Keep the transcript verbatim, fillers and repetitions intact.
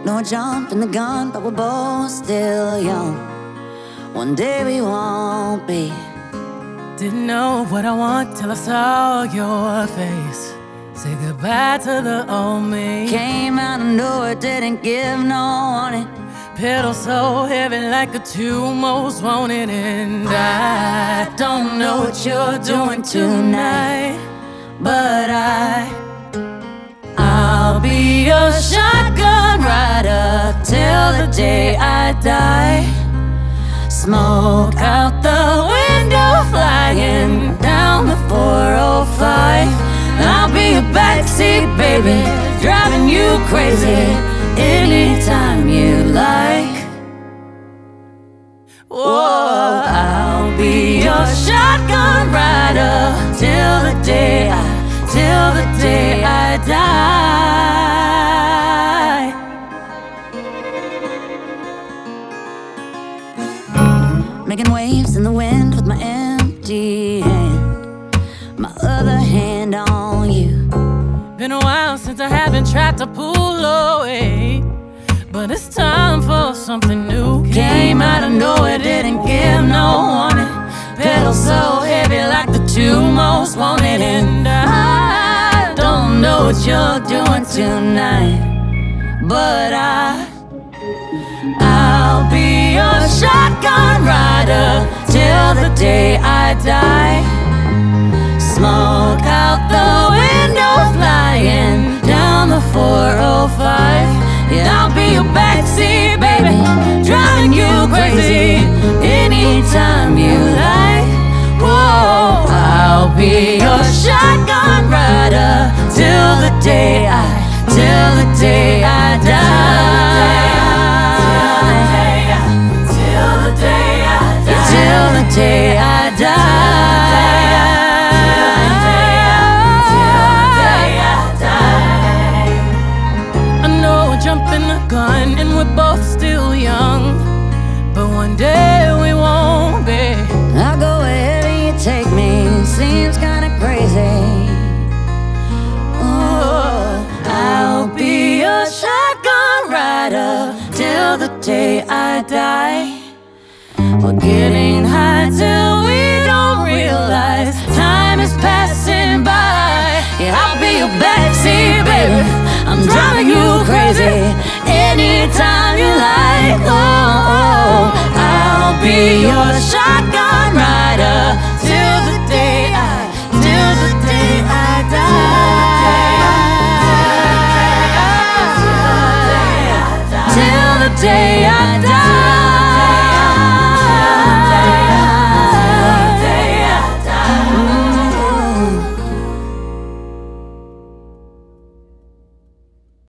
No jumping the gun, but we're both still young. One day we won't be. Didn't know what I want till I saw your face. Say goodbye to the old me. Came out of nowhere, didn't give no warning. Pedal so heavy like the two most wanted. And I don't know what you're doing tonight, but I I'll be your shotgun rider till the day I die. Smoke out the window, flying down the four oh five. I'll be your backseat baby, driving you crazy anytime you like. Whoa, I'll be your shotgun rider till the day I, till the day I die. Making waves in the wind with my empty hand, my other hand on you. Been a while since I haven't tried to pull away, but it's time for something new. Came out of nowhere, didn't give no warning. Pedal so heavy like the two most wanted. And I don't know what you're doing tonight, but I I'll be your shotgun rider till the day I die. Smoke out the window, flying down the four oh five. Yeah, I'll be your backseat baby, driving you crazy anytime you like. Whoa, I'll be your shotgun rider till the day I, till the day I die. Till the day I die. Till the day I die. Jumping the gun and we're both still young, but one day we won't be. I'll go wherever you take me, seems kinda crazy. Oh, I'll be your shotgun rider till the day I die. We're getting high till we don't realize time is passing by. Yeah, I'll be your backseat baby, I'm driving you crazy anytime you like. Oh, oh, I'll be your shotgun rider till the day I, till the day I die. Till the day I die.